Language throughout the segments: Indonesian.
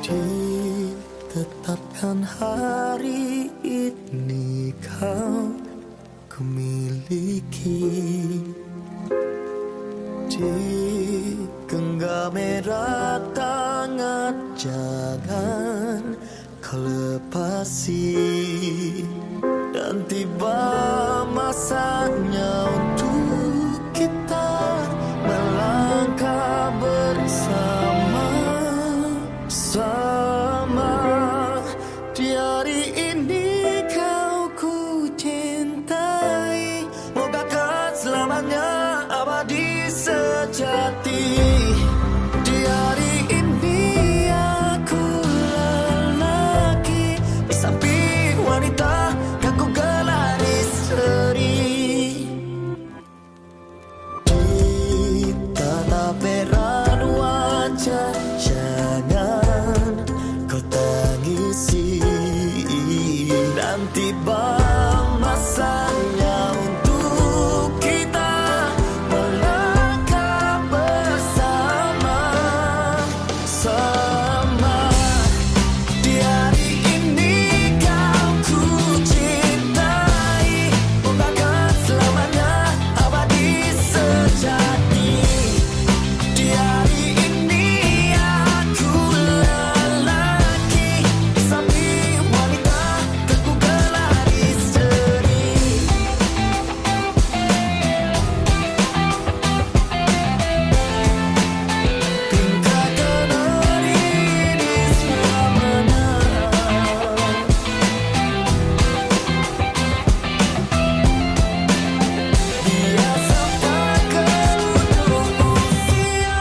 Ditetapkan hari ini kau kumiliki, di genggam erat tangan jangan kau lepasi. Dan tiba masanya untuk kita melangkah bersama. Di hari ini kau ku cintai, moga kau selamanya abadi sejati. Di hari ini aku lelaki, di samping wanita yang ku gelari istri. Di tatap erat wajah jangan kau tangisi. Dan tiba masanya untuk kita melangkah bersama. Di hari ini kau ku cintai, moga kau selamanya abadi sejati. Di hari ini aku lelaki, di samping wanita kan ku gelari istri. Tinggalkan hari ini selamanya. Dia sampai ke ujung usia.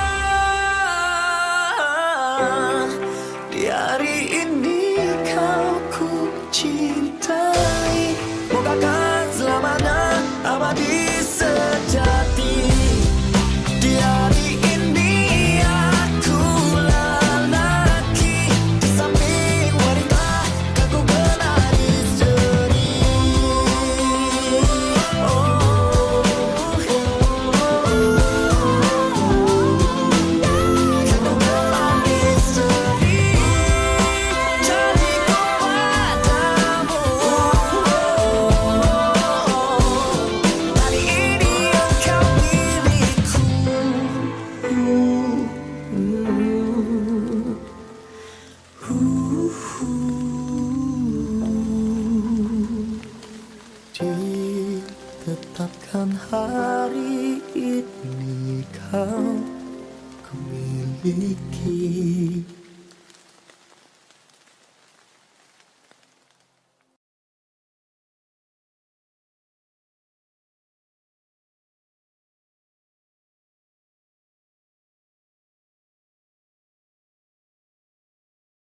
Di hari ini kau ku cintai, moga kau selamanya abadi sejati. Di hari ini aku lelaki, di samping wanita kan ku gelari istri. Kan ku gelari istri. Jadi kepadamu, hari ini engkau milikku. Ditetapkan hari ini kau kumiliki.